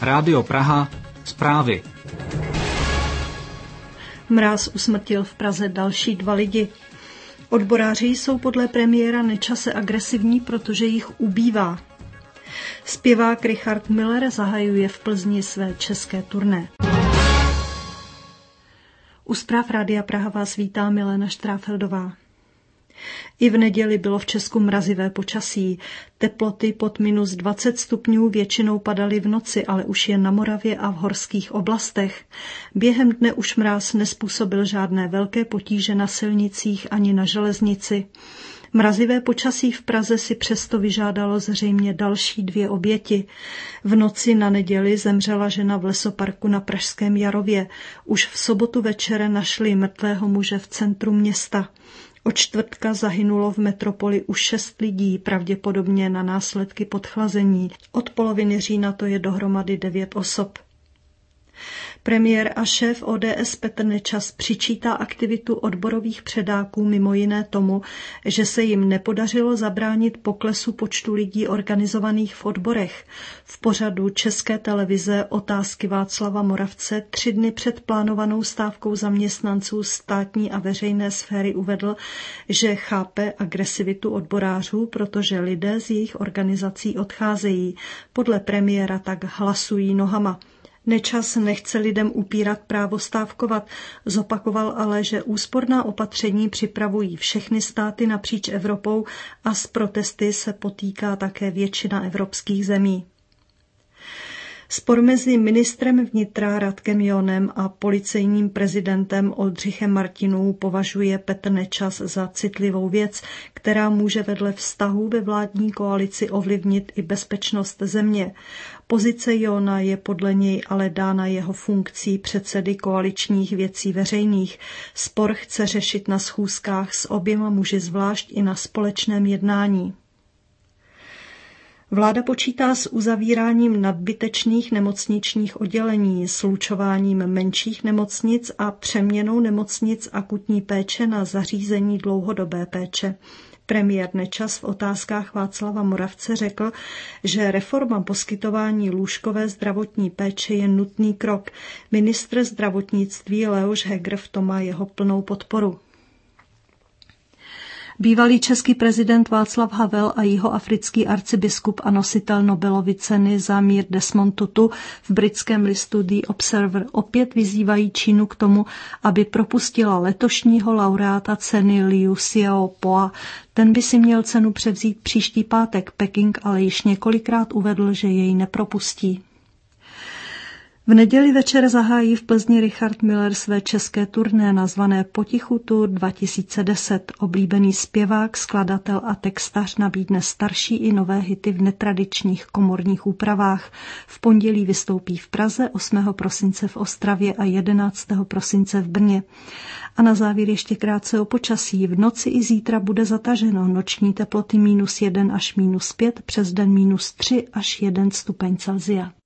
Rádio Praha, zprávy. Mráz usmrtil v Praze další 2 lidi. Odboráři jsou podle premiéra Nečase agresivní, protože jich ubývá. Zpěvák Richard Müller zahajuje v Plzni své české turné. U zpráv Rádia Praha vás vítá Milena Štráfeldová. I v neděli bylo v Česku mrazivé počasí. Teploty pod minus 20 stupňů většinou padaly v noci, ale už jen na Moravě a v horských oblastech. Během dne už mráz nezpůsobil žádné velké potíže na silnicích ani na železnici. Mrazivé počasí v Praze si přesto vyžádalo zřejmě další 2 oběti. V noci na neděli zemřela žena v lesoparku na Pražském Jarově. Už v sobotu večer našli mrtvého muže v centru města. Od čtvrtka zahynulo v metropoli už 6 lidí, pravděpodobně na následky podchlazení. Od poloviny října to je dohromady 9 osob. Premiér a šéf ODS Petr Nečas přičítá aktivitu odborových předáků mimo jiné tomu, že se jim nepodařilo zabránit poklesu počtu lidí organizovaných v odborech. V pořadu České televize Otázky Václava Moravce 3 dny před plánovanou stávkou zaměstnanců státní a veřejné sféry uvedl, že chápe agresivitu odborářů, protože lidé z jejich organizací odcházejí. Podle premiéra tak hlasují nohama. Nečas nechce lidem upírat právo stávkovat, zopakoval ale, že úsporná opatření připravují všechny státy napříč Evropou a s protesty se potýká také většina evropských zemí. Spor mezi ministrem vnitra Radkem Johnem a policejním prezidentem Oldřichem Martinů považuje Petr Nečas za citlivou věc, která může vedle vztahů ve vládní koalici ovlivnit i bezpečnost země. Pozice Johna je podle něj ale dána jeho funkcí předsedy koaličních věcí veřejných. Spor chce řešit na schůzkách s oběma muži zvlášť i na společném jednání. Vláda počítá s uzavíráním nadbytečných nemocničních oddělení, slučováním menších nemocnic a přeměnou nemocnic akutní péče na zařízení dlouhodobé péče. Premiér Nečas v Otázkách Václava Moravce řekl, že reforma poskytování lůžkové zdravotní péče je nutný krok. Ministr zdravotnictví Leoš Heger v tom má jeho plnou podporu. Bývalý český prezident Václav Havel a jihoafrický arcibiskup a nositel Nobelovy ceny za mír Desmond Tutu v britském listu The Observer opět vyzývají Čínu k tomu, aby propustila letošního laureáta ceny Liu Xiaopoa. Ten by si měl cenu převzít příští pátek. Peking ale již několikrát uvedl, že jej nepropustí. V neděli večer zahájí v Plzni Richard Müller své české turné nazvané Potichu Tour 2010. Oblíbený zpěvák, skladatel a textař nabídne starší i nové hity v netradičních komorních úpravách. V pondělí vystoupí v Praze, 8. prosince v Ostravě a 11. prosince v Brně. A na závěr ještě krátce o počasí. V noci i zítra bude zataženo. Noční teploty -1 až -5, přes den -3 až 1 stupeň Celsia.